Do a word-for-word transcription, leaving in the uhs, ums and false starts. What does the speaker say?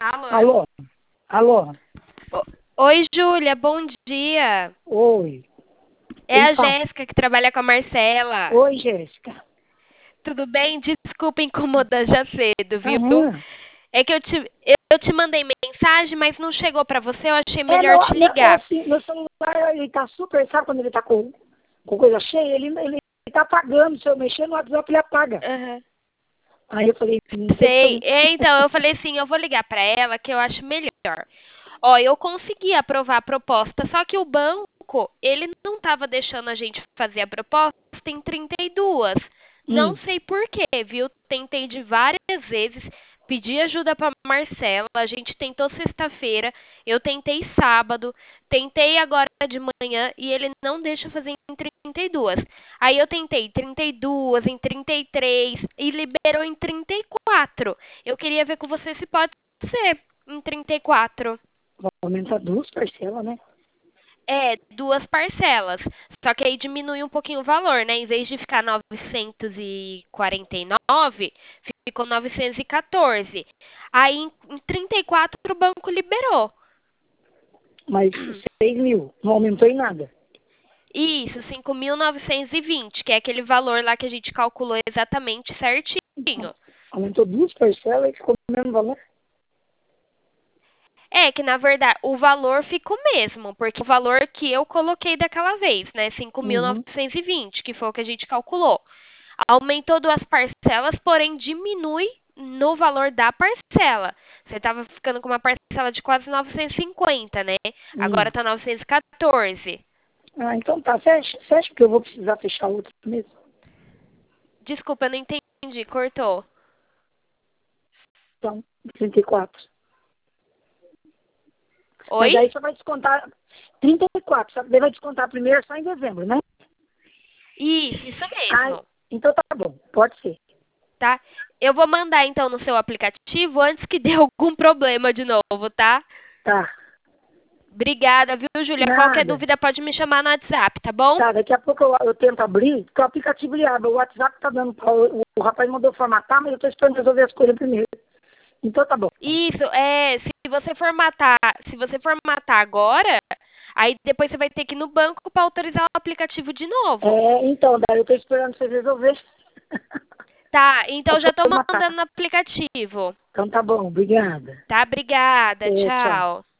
Alô? Alô? Alô? O- Oi, Júlia, bom dia. Oi. É Quem a fala? Jéssica que trabalha com a Marcela. Oi, Jéssica. Tudo bem? Desculpa incomodar já cedo, viu? Aham. É que eu te, eu, eu te mandei mensagem, mas não chegou pra você, eu achei É, melhor meu, te meu, é ligar. assim, meu celular, ele tá super, sabe quando ele tá com, com coisa cheia? Ele, ele tá apagando, se eu mexer no WhatsApp, ele apaga. Aham. Aí eu falei, não sei o que Sei. fazer. É, então, eu falei assim, eu vou ligar pra ela que eu acho melhor. Ó, eu consegui aprovar a proposta, só que o banco, ele não estava deixando a gente fazer a proposta em trinta e duas. Não Hum, sei por quê, viu? Tentei de várias vezes, pedi ajuda para Marcela, a gente tentou sexta-feira, eu tentei sábado, tentei agora de manhã e ele não deixa fazer em trinta e duas. Aí eu tentei trinta e duas, em trinta e três e liberou em trinta e quatro. Eu queria ver com você se pode ser em trinta e quatro. vai aumentar duas parcelas, né? É, duas parcelas. Só que aí diminui um pouquinho o valor, né? Em vez de ficar novecentos e quarenta e nove, ficou novecentos e quatorze. Aí em em trinta e quatro o banco liberou. Mas seis mil, não aumentou em nada. Isso, cinco mil novecentos e vinte, que é aquele valor lá que a gente calculou exatamente certinho. Aumentou duas parcelas e ficou o mesmo valor. É que na verdade o valor fica o mesmo, porque o valor que eu coloquei daquela vez, né, cinco mil Uhum. novecentos e vinte, que foi o que a gente calculou. Aumentou duas parcelas, porém diminui no valor da parcela. Você estava ficando com uma parcela de quase novecentos e cinquenta, né? Agora Hum. está novecentos e quatorze. Ah, então tá, fecha. Você acha que eu vou precisar fechar outro mesmo? Desculpa, eu não entendi, cortou. Então, trinta e quatro. Mas Oi? aí você vai descontar trinta e quatro, sabe? Daí vai descontar primeiro só em dezembro, né? Isso, isso Ah, mesmo, então tá bom, pode ser. tá? Eu vou mandar então no seu aplicativo antes que dê algum problema de novo, tá? Tá, Obrigada, viu, Júlia? Qualquer nada. dúvida pode me chamar no WhatsApp, tá bom? Tá, daqui a pouco eu, eu tento abrir, porque o aplicativo ele abre. O WhatsApp tá dando pra, o, o rapaz mandou formatar, mas eu tô esperando resolver as coisas primeiro. Então tá bom. Isso, é, se você formatar, se você formatar agora, aí depois você vai ter que ir no banco para autorizar o aplicativo de novo. É, então, daí eu tô esperando vocês resolver. Tá, então Pra já tô formatar. mandando no aplicativo. Então tá bom, obrigada. Tá? Obrigada, É, tchau. tchau.